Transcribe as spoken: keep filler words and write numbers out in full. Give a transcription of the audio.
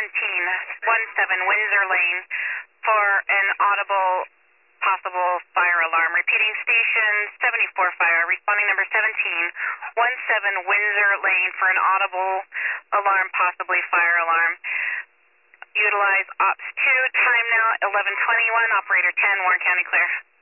seventeen seventeen Windsor Lane for an audible possible fire alarm. Repeating, station seventy-four fire, responding number seventeen seventeen Windsor Lane for an audible alarm, possibly fire alarm. Utilize ops two, time now eleven twenty-one, operator ten, Warren County clear.